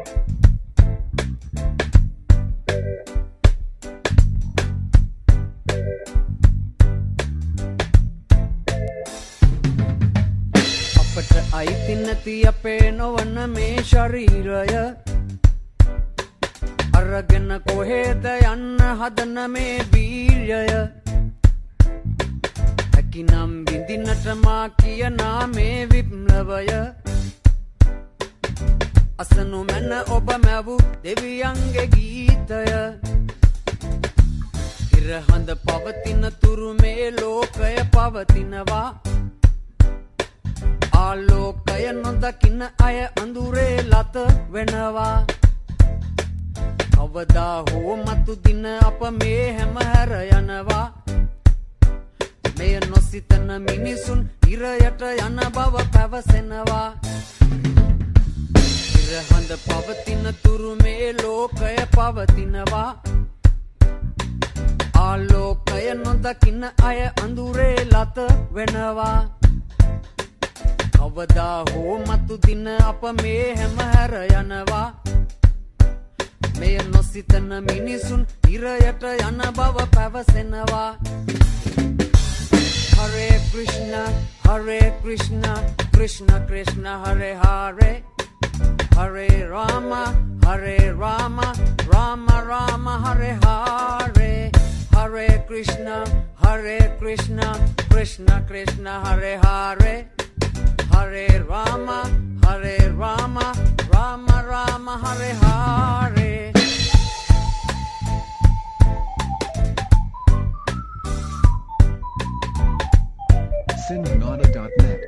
අයිති නැති අපේ නොවන මේ ශරීරය අරගෙන කොහෙද යන්න හදන මේ වීර්යය හැකිනම් විඳින්නට මා කියනා මේ විප්ලවය අසනු මැන ඔබ මැවු දෙවියන්ගේ ගීතය ඉරහඳ පවතින තුරු මේ ලෝකය පවතිනවා ආලෝකය නොදකින්න අය අඳුරේ ලත වෙනවා කවදා හෝ මතු දින අප මේ හැම හැර යනවා මෙය නොසිතන මිනිසුන් ඉරයට යන බව පැවසෙනවා ඉරහඳ පවතින තුරු මේ ලෝකය පවතිනවා ආලෝකය නොදකින්න අය අඳුරේ ලත වෙනවා කවදා හෝ මතු දින අප මේ හැම හැර යනවා මෙය නොසිතන මිනිසුන් ඉරයට යන බව පැවසෙනවා Hare Krishna Krishna Krishna Hare Hare Hare Rama Rama Rama Hare Hare Hare Krishna Krishna Krishna Hare Hare Hare Rama Rama Hare Hare Sinhanada.net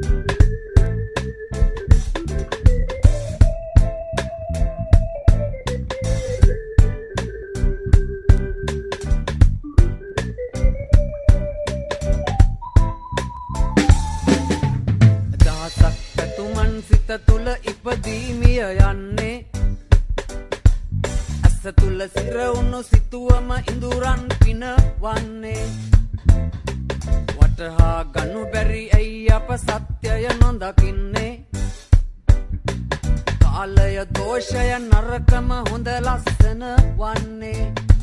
සිත තුල ඉපදීමිය යන්නේ ඇස තුල සිරවුණු සිතුවම ඉඳුරන් පිනවන්නේ වටහා ගනු බැරි ඇයි අප සත්‍යය නොදකින්නේ කාලය දෝෂය නරකම හොඳ ලස්සන වන්නේ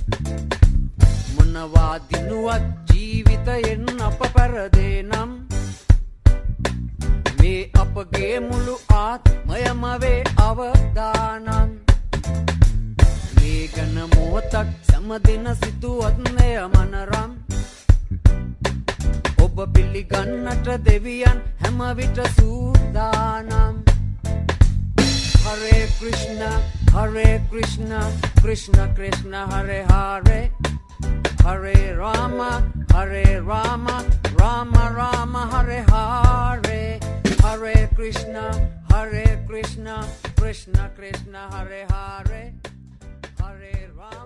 මොනවා දිනුවත් ජීවිතයෙන් අප පෙරදේ නම් මේ අපගේ මුළු ආත්මයම වේ අවදානම් මේ ගැන මොහොතක් සෑමදින සිතුවත් මෙය මනරම් ඔබ පිළිගන්නට දෙවියන් හැම විට සූදානම් Hare Krishna Krishna Krishna Hare Hare Hare Rama Rama Rama Hare Hare Hare Krishna Krishna Krishna Hare Hare Hare Rama